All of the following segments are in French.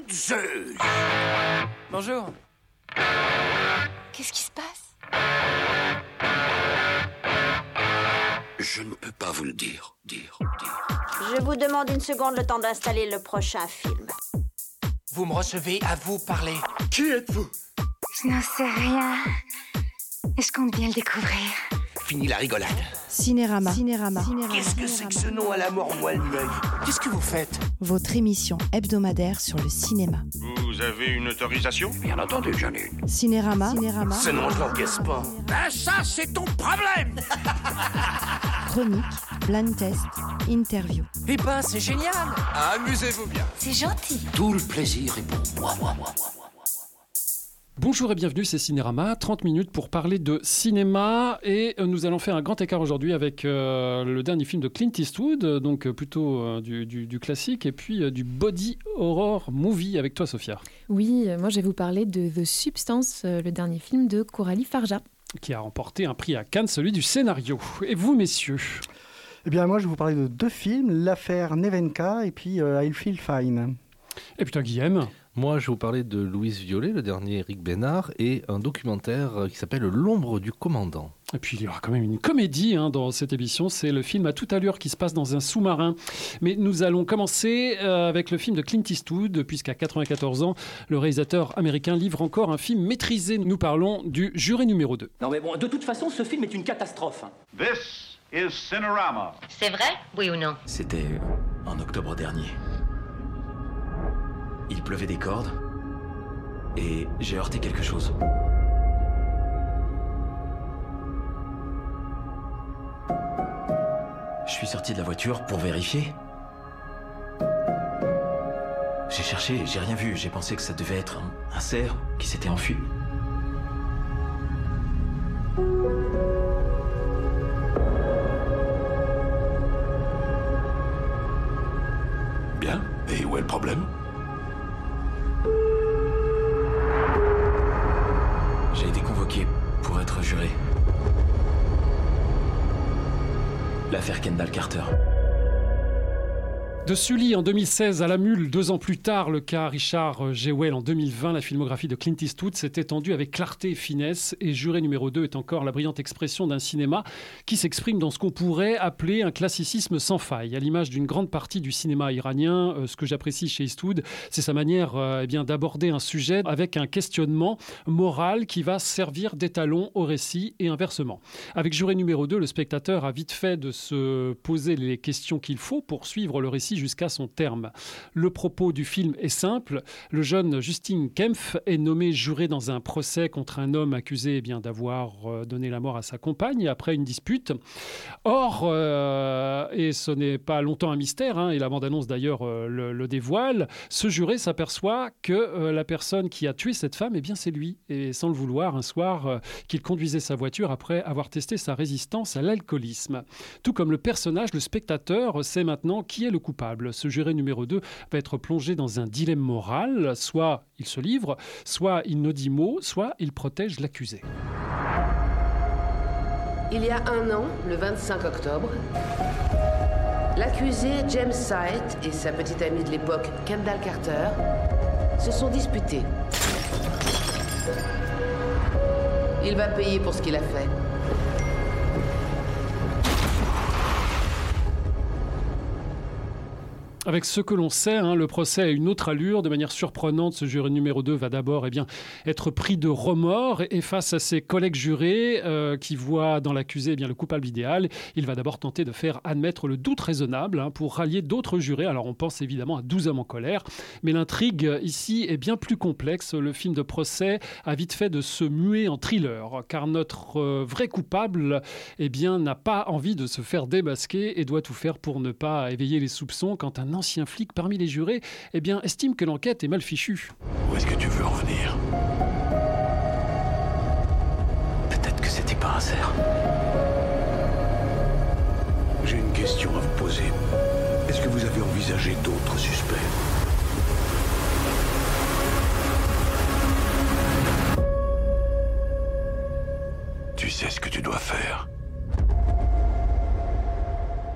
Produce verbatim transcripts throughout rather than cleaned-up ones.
de Zeus! Bonjour. Qu'est-ce qui se passe? Je ne peux pas vous le dire, dire, dire. Je vous demande une seconde, le temps d'installer le prochain film. Vous me recevez, à vous parler. Qui êtes-vous? Je n'en sais rien. Et je compte bien le découvrir. Fini la rigolade. Cinérama. Cinérama. Qu'est-ce que c'est que ce nom à la mort moelle l'œil? Qu'est-ce que vous faites? Votre émission hebdomadaire sur le cinéma. Vous avez une autorisation? Bien entendu, j'en ai une. Cinérama. Cinérama. Ce nom, je l'encaisse pas. Ben ça, c'est ton problème. Chronique, blind test, interview. Eh ben, c'est génial. Amusez-vous bien. C'est gentil. Tout le plaisir est pour moi, moi, moi, moi. Bonjour et bienvenue, c'est Cinérama, trente minutes pour parler de cinéma et nous allons faire un grand écart aujourd'hui avec euh, le dernier film de Clint Eastwood, donc euh, plutôt euh, du, du, du classique et puis euh, du body horror movie avec toi Sophia. Oui, euh, moi je vais vous parler de The Substance, euh, le dernier film de Coralie Farja. Qui a remporté un prix à Cannes, celui du scénario. Et vous messieurs? Eh bien moi je vais vous parler de deux films, l'affaire Nevenka et puis euh, I Feel Fine. Et puis toi Guillaume? Moi, je vais vous parler de Louise Violet, le dernier Éric Bénard, et un documentaire qui s'appelle L'ombre du commandant. Et puis il y aura quand même une comédie hein, dans cette émission, c'est le film À toute allure qui se passe dans un sous-marin. Mais nous allons commencer euh, avec le film de Clint Eastwood, puisqu'à quatre-vingt-quatorze ans, le réalisateur américain livre encore un film maîtrisé. Nous parlons du Juré numéro deux. Non mais bon, de toute façon, ce film est une catastrophe. This is Cinerama. C'est vrai, oui ou non? C'était en octobre dernier. Il pleuvait des cordes et j'ai heurté quelque chose. Je suis sorti de la voiture pour vérifier. J'ai cherché, j'ai rien vu. J'ai pensé que ça devait être un, un cerf qui s'était enfui. Bien, et où est le problème? J'ai été convoqué pour être juré. L'affaire Kendall Carter. De Sully en deux mille seize à La Mule, deux ans plus tard, le cas Richard Jewell en deux mille vingt, la filmographie de Clint Eastwood s'est étendue avec clarté et finesse et Juré numéro deux est encore la brillante expression d'un cinéma qui s'exprime dans ce qu'on pourrait appeler un classicisme sans faille. À l'image d'une grande partie du cinéma iranien, euh, ce que j'apprécie chez Eastwood, c'est sa manière euh, eh bien, d'aborder un sujet avec un questionnement moral qui va servir d'étalon au récit et inversement. Avec Juré numéro deux, le spectateur a vite fait de se poser les questions qu'il faut pour suivre le récit jusqu'à son terme. Le propos du film est simple. Le jeune Justin Kempf est nommé juré dans un procès contre un homme accusé eh bien, d'avoir donné la mort à sa compagne après une dispute. Or, euh, et ce n'est pas longtemps un mystère, hein, et la bande-annonce d'ailleurs euh, le, le dévoile, ce juré s'aperçoit que euh, la personne qui a tué cette femme, eh bien, c'est lui. Et sans le vouloir, un soir, euh, qu'il conduisait sa voiture après avoir testé sa résistance à l'alcoolisme. Tout comme le personnage, le spectateur sait maintenant qui est le coupable. Ce juré numéro deux va être plongé dans un dilemme moral. Soit il se livre, soit il ne dit mot, soit il protège l'accusé. Il y a un an, le vingt-cinq octobre, l'accusé James Sight et sa petite amie de l'époque, Kendall Carter, se sont disputés. Il va payer pour ce qu'il a fait. Avec ce que l'on sait, hein, le procès a une autre allure. De manière surprenante, ce juré numéro deux va d'abord eh bien, être pris de remords et, et face à ses collègues jurés euh, qui voient dans l'accusé eh bien, le coupable idéal, il va d'abord tenter de faire admettre le doute raisonnable hein, pour rallier d'autres jurés. Alors on pense évidemment à douze hommes en colère, mais l'intrigue ici est bien plus complexe. Le film de procès a vite fait de se muer en thriller, car notre euh, vrai coupable eh bien, n'a pas envie de se faire démasquer et doit tout faire pour ne pas éveiller les soupçons quand un ancien flic parmi les jurés eh bien, estime que l'enquête est mal fichue. Où est-ce que tu veux en venir? Peut-être que c'était pas un cerf. J'ai une question à vous poser. Est-ce que vous avez envisagé d'autres suspects? Tu sais ce que tu dois faire.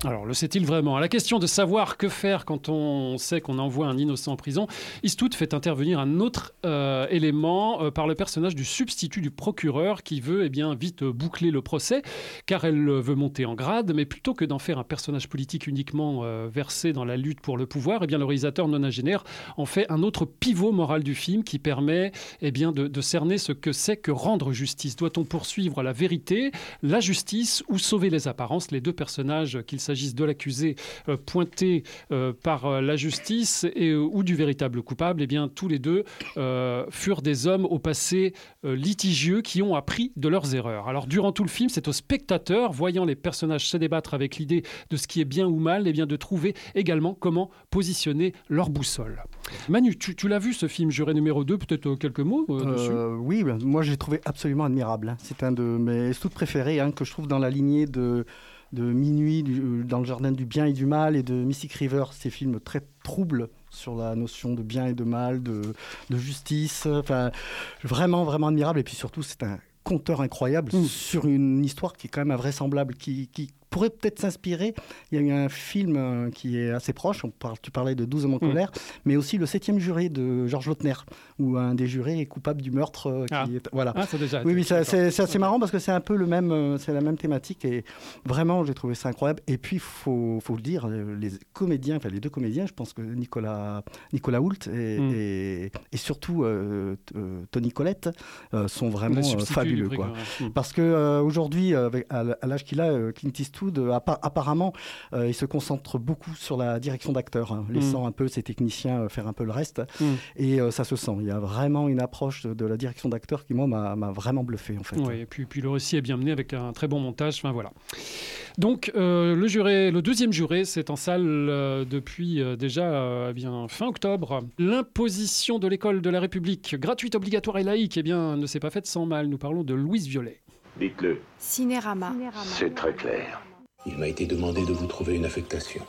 Alors, le sait-il vraiment ? À la question de savoir que faire quand on sait qu'on envoie un innocent en prison, Eastwood fait intervenir un autre euh, élément euh, par le personnage du substitut du procureur qui veut eh bien, vite boucler le procès, car elle veut monter en grade, mais plutôt que d'en faire un personnage politique uniquement euh, versé dans la lutte pour le pouvoir, eh bien, le réalisateur nonagénaire en fait un autre pivot moral du film qui permet eh bien, de, de cerner ce que c'est que rendre justice. Doit-on poursuivre la vérité, la justice ou sauver les apparences ? Les deux personnages, qu'il s'agisse de l'accusé euh, pointé euh, par euh, la justice et, euh, ou du véritable coupable, eh bien, tous les deux euh, furent des hommes au passé euh, litigieux qui ont appris de leurs erreurs. Alors, durant tout le film, c'est au spectateur, voyant les personnages se débattre avec l'idée de ce qui est bien ou mal, eh bien, de trouver également comment positionner leur boussole. Manu, tu, tu l'as vu ce film Juré numéro deux, peut-être quelques mots euh, dessus euh, Oui, ben, moi j'ai trouvé absolument admirable. C'est un de mes Eastwood préférés hein, que je trouve dans la lignée de, de Minuit, du, dans le jardin du bien et du mal et de Mystic River, ces films très troubles sur la notion de bien et de mal, de, de justice. Enfin, vraiment, vraiment admirable. Et puis surtout, c'est un conteur incroyable mmh. sur une histoire qui est quand même invraisemblable, qui, qui pourrait peut-être s'inspirer. Il y a eu un film euh, qui est assez proche, on parle, tu parlais de douze hommes en colère, mmh. mais aussi Le septième juré de Georges Lautner, où un des jurés est coupable du meurtre. Euh, qui ah. est, voilà. Ah, ça déjà oui, oui ça, c'est, c'est assez marrant parce que c'est un peu le même, euh, c'est la même thématique et vraiment, j'ai trouvé ça incroyable. Et puis, il faut, faut le dire, les comédiens, enfin les deux comédiens, je pense que Nicolas, Nicolas Hoult et, mmh. et, et surtout euh, euh, Toni Collette euh, sont vraiment euh, fabuleux. Quoi. Mmh. Parce qu'aujourd'hui, euh, à, à l'âge qu'il a, euh, Clint Eastwood, apparemment, euh, il se concentre beaucoup sur la direction d'acteurs, hein, laissant mmh. un peu ses techniciens euh, faire un peu le reste. Mmh. Et euh, ça se sent. Il y a vraiment une approche de, de la direction d'acteurs qui, moi, m'a, m'a vraiment bluffé, en fait. Oui, et puis, puis le récit est bien mené avec un très bon montage. Enfin, voilà. Donc, euh, le, juré, le deuxième juré, c'est en salle euh, depuis euh, déjà euh, eh bien, fin octobre. L'imposition de l'école de la République, gratuite, obligatoire et laïque, eh bien, ne s'est pas faite sans mal. Nous parlons de Louise Violet. Dites-le. Cinérama. C'est très clair. Il m'a été demandé de vous trouver une affectation.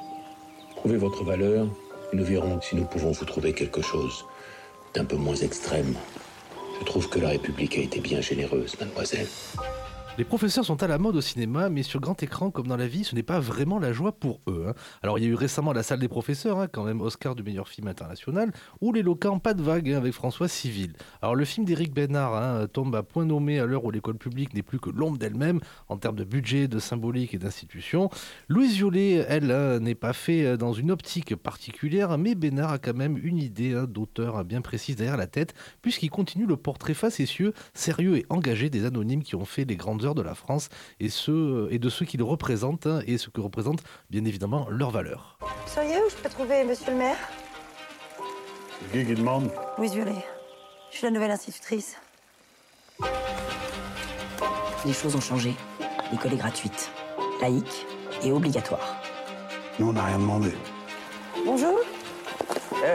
Prouvez votre valeur et nous verrons si nous pouvons vous trouver quelque chose d'un peu moins extrême. Je trouve que la République a été bien généreuse, mademoiselle. Les professeurs sont à la mode au cinéma, mais sur grand écran, comme dans la vie, ce n'est pas vraiment la joie pour eux. Hein. Alors, il y a eu récemment La Salle des professeurs, hein, quand même Oscar du meilleur film international, ou L'éloquent Pas de vague, hein, avec François Civil. Alors, le film d'Éric Besnard hein, tombe à point nommé à l'heure où l'école publique n'est plus que l'ombre d'elle-même, en termes de budget, de symbolique et d'institution. Louise Violet, elle, hein, n'est pas fait dans une optique particulière, mais Besnard a quand même une idée hein, d'auteur hein, bien précise derrière la tête, puisqu'il continue le portrait facétieux, sérieux et engagé des anonymes qui ont fait les grandes heures de la France et, ceux, et de ceux qui le représentent hein, et ce que représentent bien évidemment leurs valeurs. Vous sauriez où je peux trouver monsieur le maire ? Qui qui demande ? Louise Violet. Je suis la nouvelle institutrice. Les choses ont changé. L'école est gratuite, laïque et obligatoire. Nous, on n'a rien demandé. Bonjour. Eh.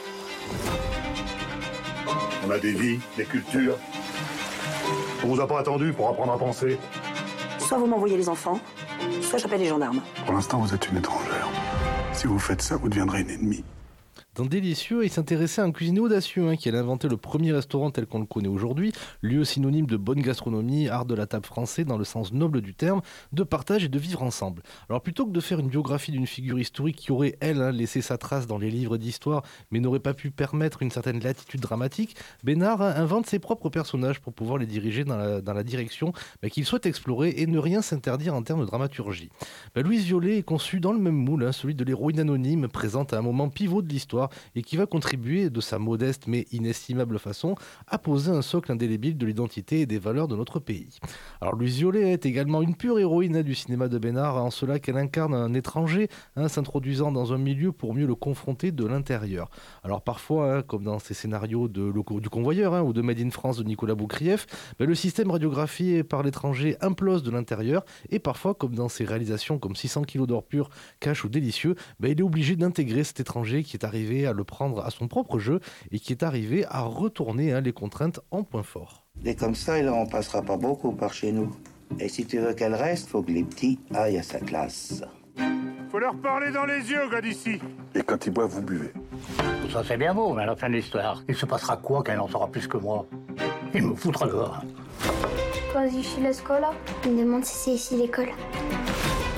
On a des vies, des cultures. On vous a pas attendu pour apprendre à penser. Soit vous m'envoyez les enfants, soit j'appelle les gendarmes. Pour l'instant, vous êtes une étrangère. Si vous faites ça, vous deviendrez une ennemie. Dans Délicieux, il s'intéressait à un cuisinier audacieux hein, qui a inventé le premier restaurant tel qu'on le connaît aujourd'hui, lieu synonyme de bonne gastronomie, art de la table français dans le sens noble du terme, de partage et de vivre ensemble. Alors plutôt que de faire une biographie d'une figure historique qui aurait, elle, hein, laissé sa trace dans les livres d'histoire, mais n'aurait pas pu permettre une certaine latitude dramatique, Besnard hein, invente ses propres personnages pour pouvoir les diriger dans la, dans la direction bah, qu'il souhaite explorer et ne rien s'interdire en termes de dramaturgie. Bah, Louise Violet est conçue dans le même moule, hein, celui de l'héroïne anonyme, présente à un moment pivot de l'histoire, et qui va contribuer de sa modeste mais inestimable façon à poser un socle indélébile de l'identité et des valeurs de notre pays. Alors Louise Violet est également une pure héroïne hein, du cinéma de Besnard, en cela qu'elle incarne un étranger hein, s'introduisant dans un milieu pour mieux le confronter de l'intérieur. Alors parfois, hein, comme dans ces scénarios de, le, du Convoyeur hein, ou de Made in France de Nicolas Boukrieff, ben, le système radiographié par l'étranger implose de l'intérieur, et parfois, comme dans ses réalisations comme six cents kilos d'or pur, Cash ou Délicieux, ben, il est obligé d'intégrer cet étranger qui est arrivé à le prendre à son propre jeu et qui est arrivé à retourner hein, les contraintes en point fort. Et comme ça, il en passera pas beaucoup par chez nous. Et si tu veux qu'elle reste, faut que les petits aillent à sa classe. Faut leur parler dans les yeux, gars d'ici. Et quand ils boivent, vous buvez. Ça c'est bien beau, mais à la fin de l'histoire, il se passera quoi qu'elle en saura plus que moi? Il me foutra dehors. Quasi chez la scola. Je me demande si c'est ici l'école.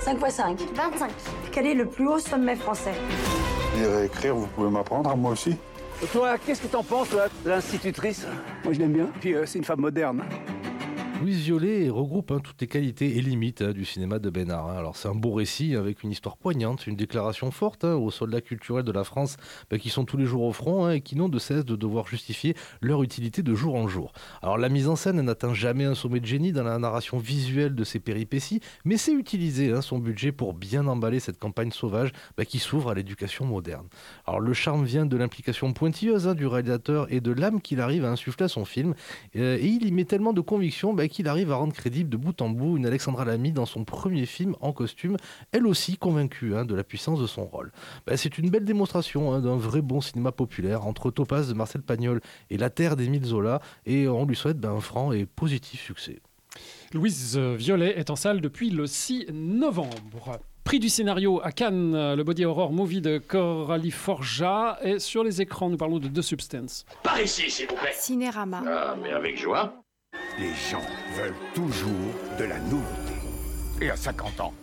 cinq fois cinq. vingt-cinq. Quel est le plus haut sommet français? Lire et écrire, vous pouvez m'apprendre à moi aussi. Et toi, qu'est-ce que t'en penses, toi, l'institutrice? Moi, je l'aime bien. Puis, euh, c'est une femme moderne. Louise Violet regroupe hein, toutes les qualités et limites hein, du cinéma de Besnard. Hein. Alors c'est un beau récit avec une histoire poignante, une déclaration forte hein, aux soldats culturels de la France bah, qui sont tous les jours au front hein, et qui n'ont de cesse de devoir justifier leur utilité de jour en jour. Alors la mise en scène n'atteint jamais un sommet de génie dans la narration visuelle de ces péripéties, mais c'est utiliser hein, son budget pour bien emballer cette campagne sauvage bah, qui s'ouvre à l'éducation moderne. Alors le charme vient de l'implication pointilleuse hein, du réalisateur et de l'âme qu'il arrive à insuffler à son film euh, et il y met tellement de conviction bah, qu'il arrive à rendre crédible de bout en bout une Alexandra Lamy dans son premier film en costume, elle aussi convaincue hein, de la puissance de son rôle. Ben, c'est une belle démonstration hein, d'un vrai bon cinéma populaire entre Topaz de Marcel Pagnol et La Terre d'Émile Zola, et on lui souhaite ben, un franc et positif succès. Louise Violet est en salle depuis le six novembre. Prix du scénario à Cannes, le body horror movie de Coralie Forja est sur les écrans. Nous parlons de The Substance. Par ici, s'il vous plaît. Cinérama. Ah, mais avec joie. Les gens veulent toujours de la nouveauté. Et à cinquante ans,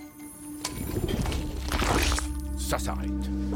ça s'arrête.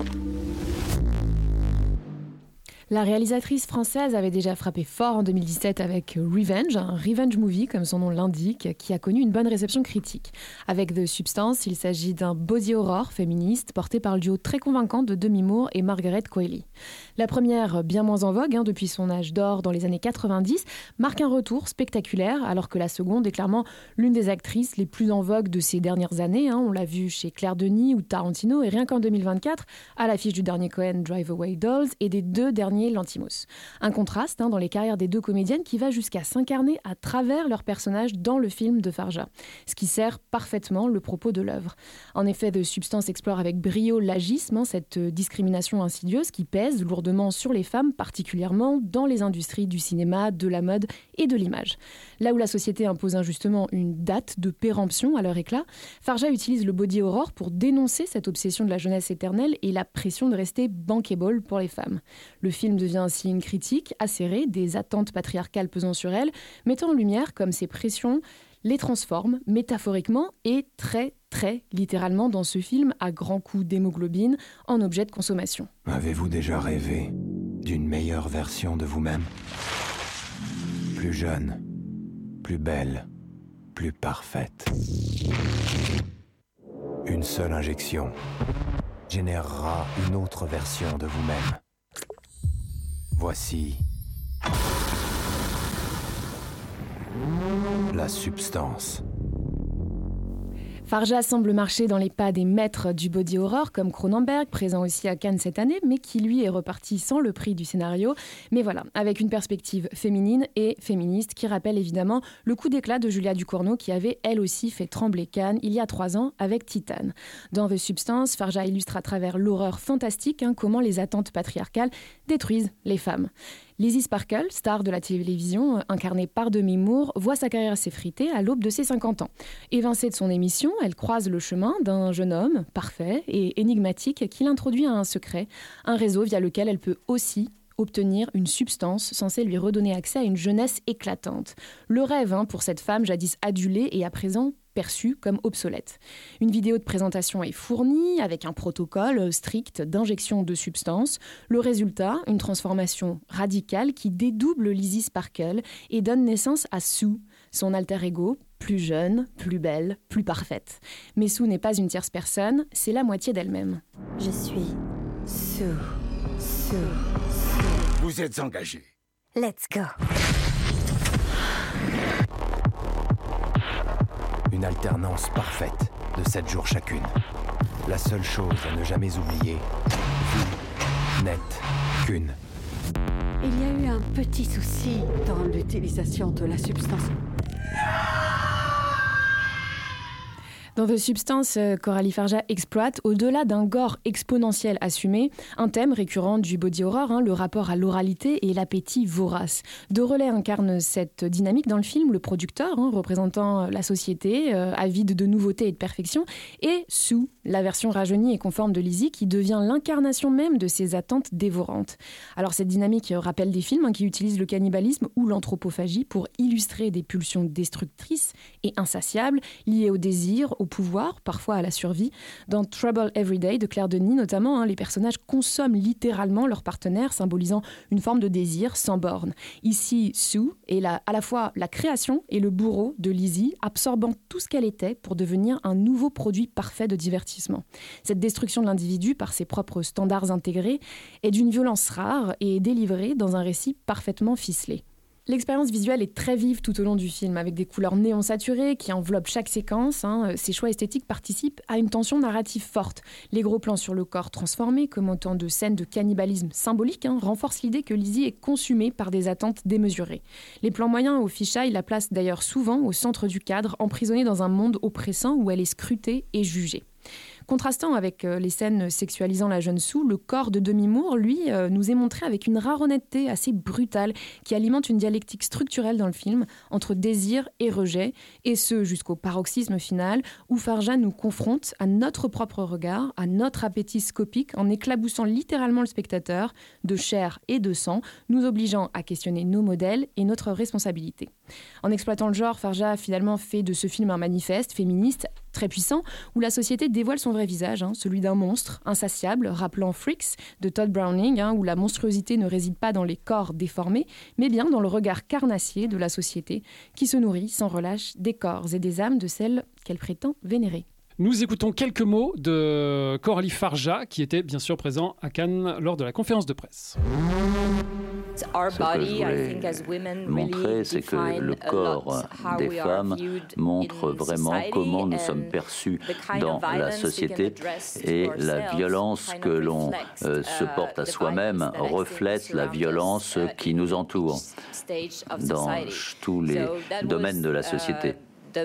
La réalisatrice française avait déjà frappé fort en deux mille dix-sept avec Revenge, un revenge movie comme son nom l'indique, qui a connu une bonne réception critique. Avec The Substance, il s'agit d'un body horror féministe porté par le duo très convaincant de Demi Moore et Margaret Qualley. La première, bien moins en vogue hein, depuis son âge d'or dans les années quatre-vingt-dix, marque un retour spectaculaire, alors que la seconde est clairement l'une des actrices les plus en vogue de ces dernières années. Hein. On l'a vu chez Claire Denis ou Tarantino, et rien qu'en deux mille vingt-quatre, à l'affiche du dernier Coen, Drive Away Dolls, et des deux derniers Lantimos. Un contraste hein, dans les carrières des deux comédiennes qui va jusqu'à s'incarner à travers leurs personnages dans le film de Farja, ce qui sert parfaitement le propos de l'œuvre. En effet, The Substance explore avec brio l'agisme, hein, cette discrimination insidieuse qui pèse lourdement sur les femmes, particulièrement dans les industries du cinéma, de la mode et de l'image. Là où la société impose injustement une date de péremption à leur éclat, Farja utilise le body horror pour dénoncer cette obsession de la jeunesse éternelle et la pression de rester bankable pour les femmes. Le film devient ainsi une critique acérée des attentes patriarcales pesant sur elle, mettant en lumière comme ces pressions les transforment métaphoriquement et très très littéralement dans ce film à grands coups d'hémoglobine en objet de consommation. Avez-vous déjà rêvé d'une meilleure version de vous-même? Plus jeune, plus belle, plus parfaite. Une seule injection générera une autre version de vous-même. Voici la substance. Farja semble marcher dans les pas des maîtres du body horror comme Cronenberg, présent aussi à Cannes cette année, mais qui lui est reparti sans le prix du scénario. Mais voilà, avec une perspective féminine et féministe qui rappelle évidemment le coup d'éclat de Julia Ducournau qui avait elle aussi fait trembler Cannes il y a trois ans avec Titane. Dans The Substance, Farja illustre à travers l'horreur fantastique hein, comment les attentes patriarcales détruisent les femmes. Lizzie Sparkle, star de la télévision, incarnée par Demi Moore, voit sa carrière s'effriter à l'aube de ses cinquante ans. Évincée de son émission, elle croise le chemin d'un jeune homme parfait et énigmatique qui l'introduit à un secret, un réseau via lequel elle peut aussi obtenir une substance censée lui redonner accès à une jeunesse éclatante. Le rêve hein, pour cette femme jadis adulée et à présent perçue comme obsolète. Une vidéo de présentation est fournie avec un protocole strict d'injection de substances. Le résultat, une transformation radicale qui dédouble Lizzie Sparkle et donne naissance à Sue, son alter ego, plus jeune, plus belle, plus parfaite. Mais Sue n'est pas une tierce personne, c'est la moitié d'elle-même. Je suis Sue, Sue, Sue. Vous êtes engagé. Let's go. Une alternance parfaite de sept jours chacune. La seule chose à ne jamais oublier, vous n'êtes qu'une. Il y a eu un petit souci dans l'utilisation de la substance. Dans The Substance, Coralie Farja exploite, au-delà d'un gore exponentiel assumé, un thème récurrent du body horror, hein, le rapport à l'oralité et l'appétit vorace. De Relais incarne cette dynamique dans le film, le producteur, hein, représentant la société, euh, avide de nouveautés et de perfection, et Sue, la version rajeunie et conforme de Lizzie, qui devient l'incarnation même de ses attentes dévorantes. Alors cette dynamique rappelle des films hein, qui utilisent le cannibalisme ou l'anthropophagie pour illustrer des pulsions destructrices et insatiables, liées au désir, au pouvoir, parfois à la survie. Dans Trouble Every Day de Claire Denis notamment, hein, les personnages consomment littéralement leur partenaire, symbolisant une forme de désir sans borne. Ici, Sue est la, à la fois la création et le bourreau de Lizzie, absorbant tout ce qu'elle était pour devenir un nouveau produit parfait de divertissement. Cette destruction de l'individu par ses propres standards intégrés est d'une violence rare et est délivrée dans un récit parfaitement ficelé. L'expérience visuelle est très vive tout au long du film, avec des couleurs néon saturées qui enveloppent chaque séquence. Hein. Ces choix esthétiques participent à une tension narrative forte. Les gros plans sur le corps transformé, comme autant de scènes de cannibalisme symbolique, hein, renforcent l'idée que Lizzie est consumée par des attentes démesurées. Les plans moyens au fisheye la placent d'ailleurs souvent au centre du cadre, emprisonnée dans un monde oppressant où elle est scrutée et jugée. Contrastant avec les scènes sexualisant la jeune Sue, le corps de Demi Moore, lui, euh, nous est montré avec une rare honnêteté assez brutale qui alimente une dialectique structurelle dans le film entre désir et rejet, et ce jusqu'au paroxysme final où Farja nous confronte à notre propre regard, à notre appétit scopique en éclaboussant littéralement le spectateur de chair et de sang, nous obligeant à questionner nos modèles et notre responsabilité. En exploitant le genre, Farja a finalement fait de ce film un manifeste féministe très puissant où la société dévoile son vrai visage, hein, celui d'un monstre insatiable, rappelant Freaks de Todd Browning, hein, où la monstruosité ne réside pas dans les corps déformés, mais bien dans le regard carnassier de la société qui se nourrit sans relâche des corps et des âmes de celles qu'elle prétend vénérer. Nous écoutons quelques mots de Coralie Farja, qui était bien sûr présent à Cannes lors de la conférence de presse. Ce que je voulais montrer, c'est que le corps des femmes montre vraiment comment nous sommes perçus dans la société et la violence que l'on euh, se porte à soi-même reflète la violence qui nous entoure dans tous les domaines de la société.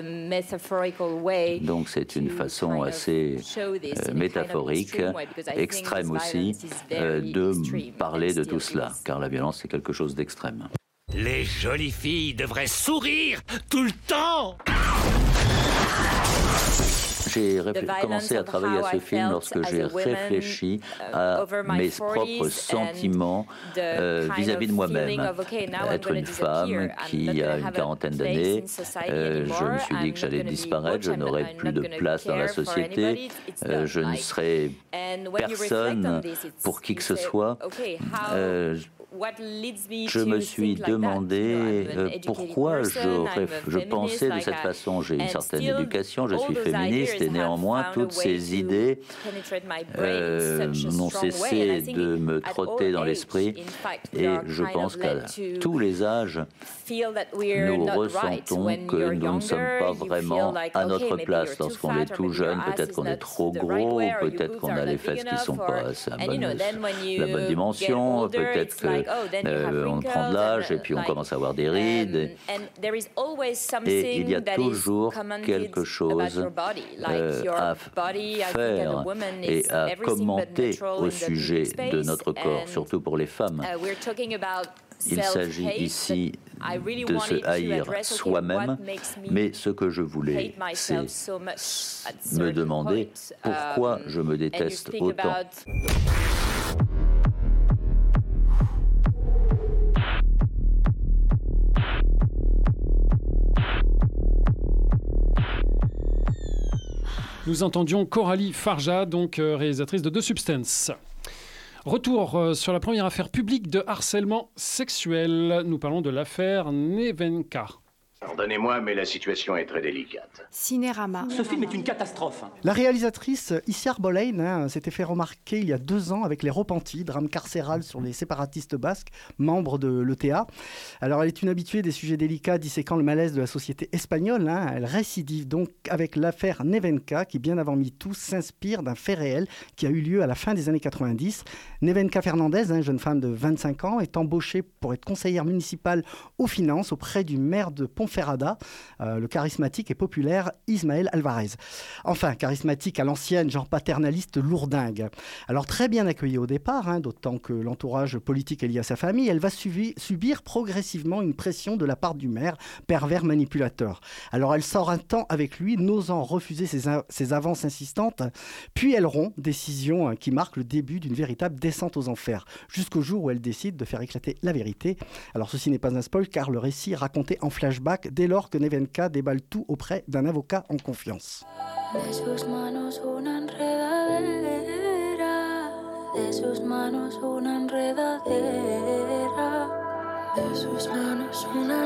Donc c'est une façon assez euh, métaphorique, extrême aussi, euh, de parler de tout cela, car la violence c'est quelque chose d'extrême. Les jolies filles devraient sourire tout le temps. J'ai réfl- commencé à travailler à ce film lorsque j'ai réfléchi à mes propres sentiments euh, vis-à-vis de moi-même. Être une femme qui a une quarantaine d'années, euh, je me suis dit que j'allais disparaître, je n'aurais plus de place dans la société, euh, je ne serais personne pour qui que ce soit. Euh, je me suis demandé euh, pourquoi je, je pensais de cette façon. J'ai une certaine éducation, je suis féministe et néanmoins toutes ces idées euh, n'ont cessé de me trotter dans l'esprit et je pense qu'à tous les âges, nous ressentons que nous ne sommes pas vraiment à notre place. Lorsqu'on est tout jeune, peut-être qu'on est trop gros, peut-être qu'on a les fesses qui ne sont pas à la bonne, la bonne dimension, peut-être que Euh, on prend de l'âge et puis on commence à avoir des rides. Et il y a toujours quelque chose euh, à faire et à commenter au sujet de notre corps, surtout pour les femmes. Il s'agit ici de se haïr soi-même, mais ce que je voulais, c'est me demander pourquoi je me déteste autant. Nous entendions Coralie Farja, donc euh, réalisatrice de The Substance. Retour euh, sur la première affaire publique de harcèlement sexuel. Nous parlons de l'affaire Nevenka. Pardonnez-moi, mais la situation est très délicate. Cinérama. Ce film est une catastrophe. La réalisatrice Isiar Boleyn hein, s'était fait remarquer il y a deux ans avec Les Repentis, drame carcéral sur les séparatistes basques, membres de l'E T A. Alors elle est une habituée des sujets délicats disséquant le malaise de la société espagnole. Hein. Elle récidive donc avec l'affaire Nevenka qui, bien avant MeToo, s'inspire d'un fait réel qui a eu lieu à la fin des années quatre-vingt-dix. Nevenka Fernandez, hein, jeune femme de vingt-cinq ans, est embauchée pour être conseillère municipale aux finances auprès du maire de Ponferrada, euh, le charismatique et populaire Ismaël Alvarez. Enfin, charismatique à l'ancienne, genre paternaliste lourdingue. Alors très bien accueillie au départ, hein, d'autant que l'entourage politique est lié à sa famille, elle va subi- subir progressivement une pression de la part du maire, pervers manipulateur. Alors elle sort un temps avec lui, n'osant refuser ses, a- ses avances insistantes, puis elle rompt, décision hein, qui marque le début d'une véritable descente aux enfers, jusqu'au jour où elle décide de faire éclater la vérité. Alors ceci n'est pas un spoil, car le récit raconté en flashback claque dès lors que Nevenka déballe tout auprès d'un avocat en confiance. De sus manos una enredadera, de sus manos una enredadera, de sus manos una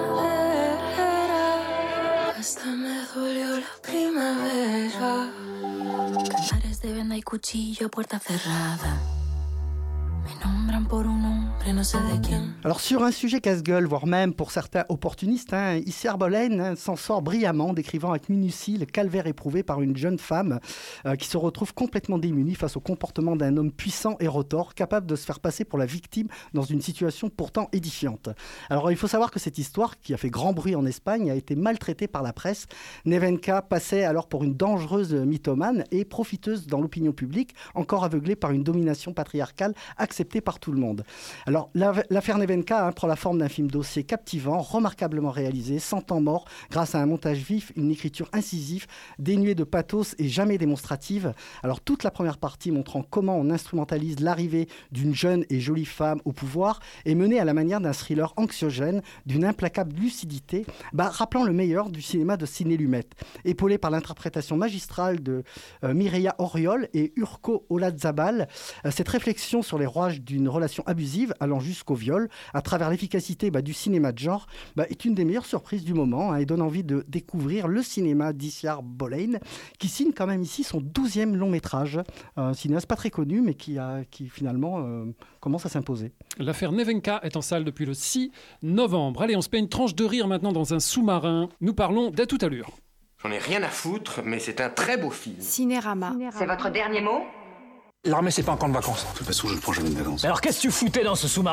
enredadera, hasta me dolió la primavera. Cantares de venda y cuchillo a puerta cerrada. Me nombran por un nombre, no sé de quién. Alors sur un sujet casse-gueule, voire même pour certains opportunistes, hein, Isser Bolen hein, s'en sort brillamment, décrivant avec minutie le calvaire éprouvé par une jeune femme euh, qui se retrouve complètement démunie face au comportement d'un homme puissant et retors, capable de se faire passer pour la victime dans une situation pourtant édifiante. Alors il faut savoir que cette histoire, qui a fait grand bruit en Espagne, a été maltraitée par la presse. Nevenka passait alors pour une dangereuse mythomane et profiteuse dans l'opinion publique, encore aveuglée par une domination patriarcale accepté par tout le monde. Alors, l'affaire Nevenka hein, prend la forme d'un film dossier captivant, remarquablement réalisé, sans temps mort, grâce à un montage vif, une écriture incisive, dénuée de pathos et jamais démonstrative. Alors, toute la première partie montrant comment on instrumentalise l'arrivée d'une jeune et jolie femme au pouvoir est menée à la manière d'un thriller anxiogène, d'une implacable lucidité, bah, rappelant le meilleur du cinéma de Sidney Lumet. Épaulé par l'interprétation magistrale de euh, Mireia Oriol et Urko Olazábal, euh, cette réflexion sur les rouages d'une relation abusive allant jusqu'au viol, à travers l'efficacité bah, du cinéma de genre, bah, est une des meilleures surprises du moment hein, et donne envie de découvrir le cinéma d'Isser Bolen, qui signe quand même ici son douzième long métrage. Un cinéaste pas très connu, mais qui, a, qui finalement euh, commence à s'imposer. L'affaire Nevenka est en salle depuis le six novembre. Allez, on se paie une tranche de rire maintenant dans un sous-marin. Nous parlons d'À toute allure. J'en ai rien à foutre, mais c'est un très beau film. Cinérama. C'est votre dernier mot ? L'armée, c'est pas un camp de vacances. De toute façon, je ne prends jamais de vacances. Alors qu'est-ce que tu foutais dans ce sous-marin ?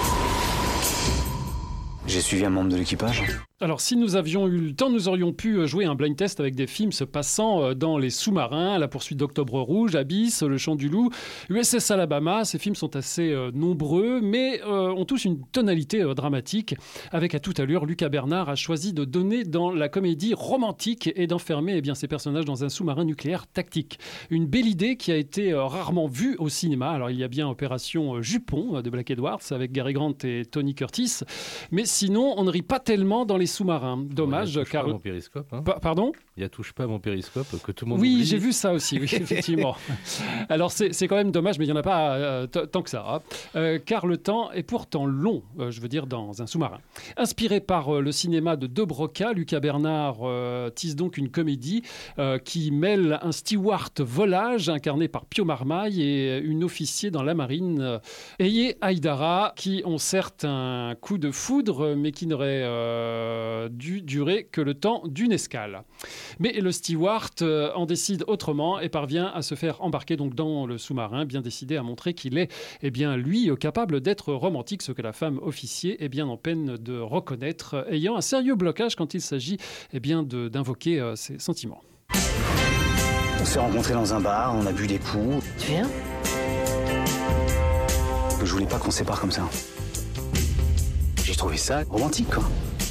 J'ai suivi un membre de l'équipage. Alors, si nous avions eu le temps, nous aurions pu jouer un blind test avec des films se passant dans les sous-marins, La poursuite d'Octobre Rouge, Abyss, Le Chant du Loup, U S S Alabama. Ces films sont assez euh, nombreux, mais euh, ont tous une tonalité euh, dramatique. Avec À toute allure, Lucas Bernard a choisi de donner dans la comédie romantique et d'enfermer eh bien, ses personnages dans un sous-marin nucléaire tactique. Une belle idée qui a été euh, rarement vue au cinéma. Alors, il y a bien Opération Jupon euh, de Black Edwards avec Gary Grant et Tony Curtis, mais sinon, on ne rit pas tellement dans les sous-marins. Dommage, bon, car... Pas à mon périscope, hein. Pa- pardon ? Il y a touche pas à mon périscope que tout le monde Oui, oublie. j'ai vu ça aussi, oui, effectivement. Alors, c'est, c'est quand même dommage, mais il n'y en a pas euh, t- tant que ça. Hein. Euh, car le temps est pourtant long, euh, je veux dire, dans un sous-marin. Inspiré par euh, le cinéma de De Broca, Lucas Bernard euh, tisse donc une comédie euh, qui mêle un steward volage, incarné par Pio Marmaille, et une officier dans la marine, euh, Eye Haïdara, qui ont certes un coup de foudre, mais qui n'aurait euh, dû durer que le temps d'une escale. Mais le steward euh, en décide autrement et parvient à se faire embarquer donc dans le sous-marin, bien décidé à montrer qu'il est, eh bien, lui, euh, capable d'être romantique, ce que la femme officier est bien en peine de reconnaître, euh, ayant un sérieux blocage quand il s'agit eh bien, de, d'invoquer euh, ses sentiments. On s'est rencontrés dans un bar, on a bu des coups. Tu viens ? Je voulais pas qu'on se sépare comme ça. J'ai trouvé ça romantique, quoi.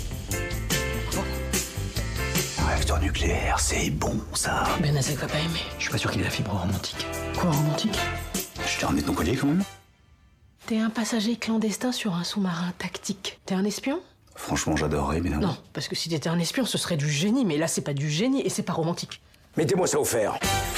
Un réacteur nucléaire, c'est bon, ça. Ben Azek va pas aimer. Je suis pas sûr qu'il ait la fibre romantique. Quoi, romantique ? Je t'ai ramené ton collier, quand même. T'es un passager clandestin sur un sous-marin tactique. T'es un espion ? Franchement, j'adorerais, mais non. Non, parce que si t'étais un espion, ce serait du génie, mais là, c'est pas du génie et c'est pas romantique. Mettez-moi ça au fer.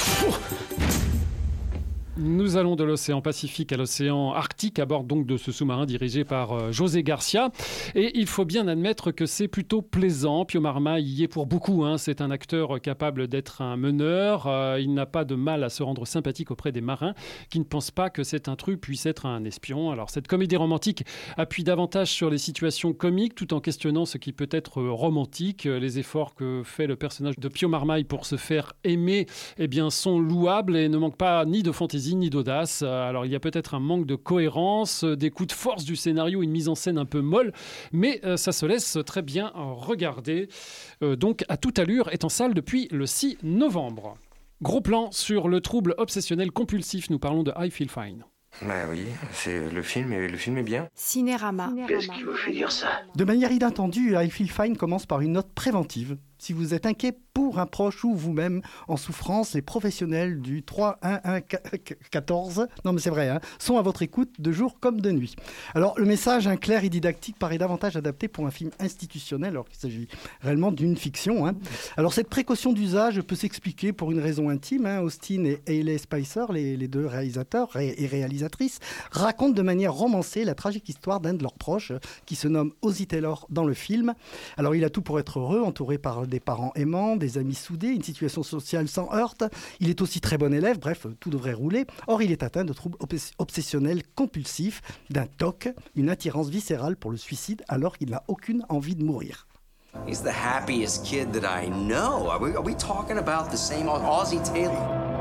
Nous allons de l'océan Pacifique à l'océan Arctique, à bord donc de ce sous-marin dirigé par euh, José Garcia. Et il faut bien admettre que c'est plutôt plaisant. Pio Marmaille y est pour beaucoup. Hein. C'est un acteur capable d'être un meneur. Euh, il n'a pas de mal à se rendre sympathique auprès des marins qui ne pensent pas que cet intrus puisse être un espion. Alors cette comédie romantique appuie davantage sur les situations comiques tout en questionnant ce qui peut être romantique. Les efforts que fait le personnage de Pio Marmaille pour se faire aimer eh bien, sont louables et ne manquent pas ni de fantaisie ni d'audace. Alors il y a peut-être un manque de cohérence, des coups de force du scénario, une mise en scène un peu molle, mais euh, ça se laisse très bien regarder. Euh, donc À toute allure est en salle depuis le six novembre. Gros plan sur le trouble obsessionnel compulsif, nous parlons de I Feel Fine. Bah oui, c'est le film et le film est bien. Cinérama. Qu'est-ce qui vous fait dire ça ? De manière inattendue, I Feel Fine commence par une note préventive. si vous êtes inquiet pour un proche ou vous-même en souffrance, les professionnels du trois un un quatorze, non mais c'est vrai, hein, sont à votre écoute de jour comme de nuit. Alors le message hein, clair et didactique paraît davantage adapté pour un film institutionnel alors qu'il s'agit réellement d'une fiction. Hein. Alors cette précaution d'usage peut s'expliquer pour une raison intime. Hein. Austin et Hayley Spicer, les, les deux réalisateurs et réalisatrices, racontent de manière romancée la tragique histoire d'un de leurs proches qui se nomme Ozzy Taylor dans le film. Alors il a tout pour être heureux, entouré par des parents aimants, des amis soudés, une situation sociale sans heurte. Il est aussi très bon élève, bref, tout devrait rouler. Or, il est atteint de troubles obsessionnels compulsifs, d'un T O C, une attirance viscérale pour le suicide alors qu'il n'a aucune envie de mourir. He's the happiest kid that I know. Are we, are we talking about the same Ozzy Taylor?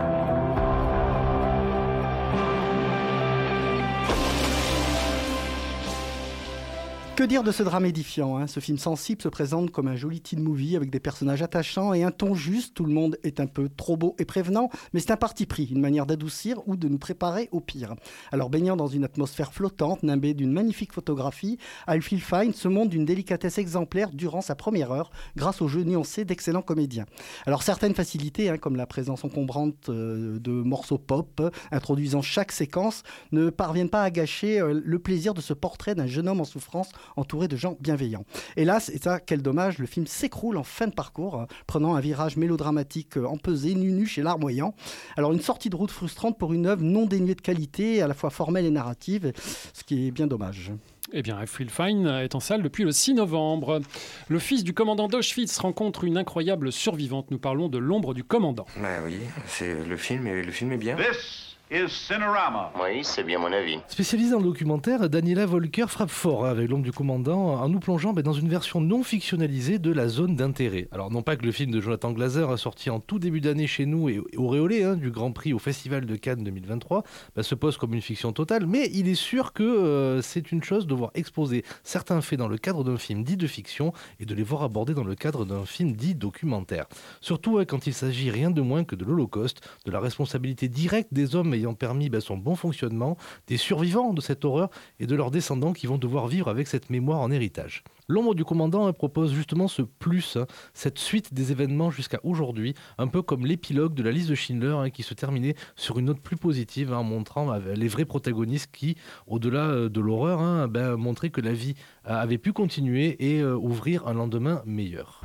Que dire de ce drame édifiant hein ? Ce film sensible se présente comme un joli teen movie avec des personnages attachants et un ton juste. Tout le monde est un peu trop beau et prévenant, mais c'est un parti pris, une manière d'adoucir ou de nous préparer au pire. Alors baignant dans une atmosphère flottante, nimbée d'une magnifique photographie, Ralph Fiennes se montre d'une délicatesse exemplaire durant sa première heure, grâce au jeu nuancé d'excellents comédiens. Alors certaines facilités, hein, comme la présence encombrante euh, de morceaux pop, introduisant chaque séquence, ne parviennent pas à gâcher euh, le plaisir de ce portrait d'un jeune homme en souffrance, entouré de gens bienveillants. Hélas, et ça, quel dommage, le film s'écroule en fin de parcours, euh, prenant un virage mélodramatique euh, empesé, nunuche et larmoyant. Alors, une sortie de route frustrante pour une œuvre non dénuée de qualité, à la fois formelle et narrative, ce qui est bien dommage. Eh bien, Ralph Fiennes est en salle depuis le six novembre. Le fils du commandant d'Auschwitz rencontre une incroyable survivante. Nous parlons de L'ombre du commandant. Bah oui, c'est le film, et le film est bien. This is Cinerama. Oui, c'est bien mon avis. Spécialisée dans le documentaire, Daniela Volker frappe fort avec L'ombre du commandant en nous plongeant bah, dans une version non fictionnalisée de la zone d'intérêt. Alors non pas que le film de Jonathan Glazer, sorti en tout début d'année chez nous et auréolé hein, du Grand Prix au Festival de Cannes deux mille vingt-trois, bah, se pose comme une fiction totale, mais il est sûr que euh, c'est une chose de voir exposer certains faits dans le cadre d'un film dit de fiction et de les voir abordés dans le cadre d'un film dit documentaire. Surtout hein, quand il s'agit rien de moins que de l'Holocauste, de la responsabilité directe des hommes ayant permis bah, son bon fonctionnement, des survivants de cette horreur et de leurs descendants qui vont devoir vivre avec cette mémoire en héritage. L'ombre du commandant hein, propose justement ce plus, hein, cette suite des événements jusqu'à aujourd'hui, un peu comme l'épilogue de la liste de Schindler hein, qui se terminait sur une note plus positive hein, en montrant euh, les vrais protagonistes qui, au-delà euh, de l'horreur, hein, ben, montraient que la vie euh, avait pu continuer et euh, ouvrir un lendemain meilleur.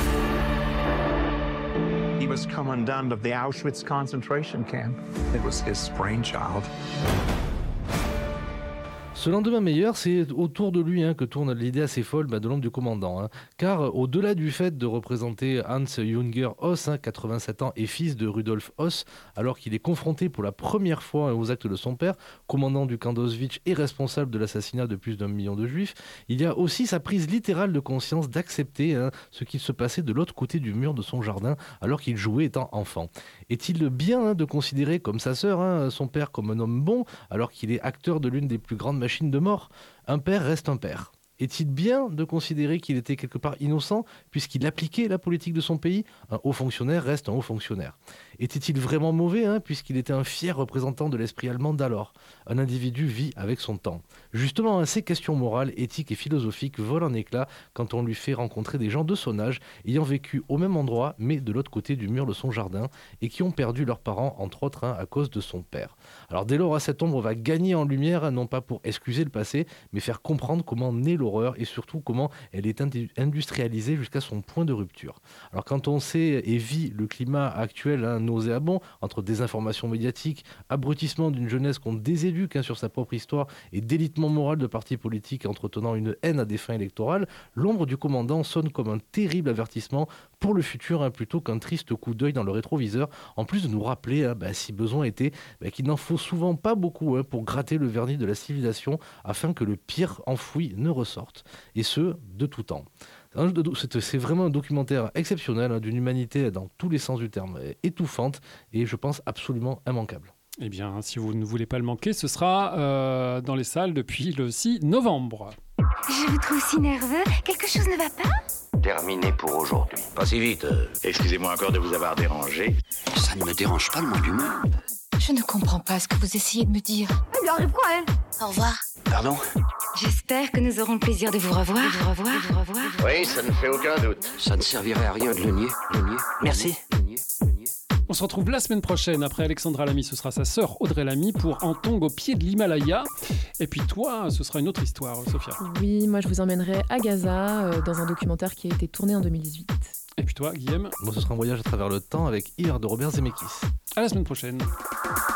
He was commandant of the Auschwitz concentration camp. It was his brainchild. Ce lendemain meilleur, c'est autour de lui hein, que tourne l'idée assez folle bah, de l'ombre du commandant. Hein. Car au-delà du fait de représenter Hans Jünger Höss, hein, quatre-vingt-sept ans et fils de Rudolf Höss, alors qu'il est confronté pour la première fois hein, aux actes de son père, commandant du camp d'Auschwitz et responsable de l'assassinat de plus d'un million de juifs, il y a aussi sa prise littérale de conscience d'accepter hein, ce qui se passait de l'autre côté du mur de son jardin alors qu'il jouait étant enfant. Est-il bien hein, de considérer comme sa sœur hein, son père comme un homme bon alors qu'il est acteur de l'une des plus grandes machines de mort? Un père reste un père. Est-il bien de considérer qu'il était quelque part innocent puisqu'il appliquait la politique de son pays? Un haut fonctionnaire reste un haut fonctionnaire. Était-il vraiment mauvais hein, puisqu'il était un fier représentant de l'esprit allemand d'alors? Un individu vit avec son temps. Justement, hein, ces questions morales, éthiques et philosophiques volent en éclats quand on lui fait rencontrer des gens de son âge ayant vécu au même endroit mais de l'autre côté du mur de son jardin et qui ont perdu leurs parents entre autres hein, à cause de son père. Alors dès lors, cette ombre va gagner en lumière, hein, non pas pour excuser le passé mais faire comprendre comment naît l'horreur et surtout comment elle est industrialisée jusqu'à son point de rupture. Alors quand on sait et vit le climat actuel hein, nauséabond entre désinformation médiatique, abrutissement d'une jeunesse qu'on déséduque hein, sur sa propre histoire et délitement moral de partis politiques entretenant une haine à des fins électorales, l'ombre du commandant sonne comme un terrible avertissement pour le futur hein, plutôt qu'un triste coup d'œil dans le rétroviseur, en plus de nous rappeler, hein, bah, si besoin était, bah, qu'il n'en faut souvent pas beaucoup hein, pour gratter le vernis de la civilisation afin que le pire enfoui ne ressorte. Et ce, de tout temps. C'est vraiment un documentaire exceptionnel hein, d'une humanité dans tous les sens du terme, étouffante et je pense absolument immanquable. Eh bien, si vous ne voulez pas le manquer, ce sera euh, dans les salles depuis le six novembre. Je vous trouve si nerveux. Quelque chose ne va pas? Terminé pour aujourd'hui. Pas si vite. euh, Excusez-moi encore de vous avoir dérangé. Ça ne me dérange pas le moins du monde. Je ne comprends pas ce que vous essayez de me dire. Elle lui arrive quoi, elle? Au revoir. Pardon? J'espère que nous aurons le plaisir de vous revoir. De vous revoir, de vous revoir. Oui, ça ne fait aucun doute. Ça ne servirait à rien de le nier. Le nier. Merci. On se retrouve la semaine prochaine. Après Alexandra Lamy, ce sera sa sœur Audrey Lamy pour En Tongue au pied de l'Himalaya. Et puis toi, ce sera une autre histoire, Sophia. Oui, moi je vous emmènerai à Gaza euh, dans un documentaire qui a été tourné en deux mille dix-huit. Et puis toi, Guillaume? Moi, ce sera un voyage à travers le temps avec Hir de Robert Zemeckis. À la semaine prochaine.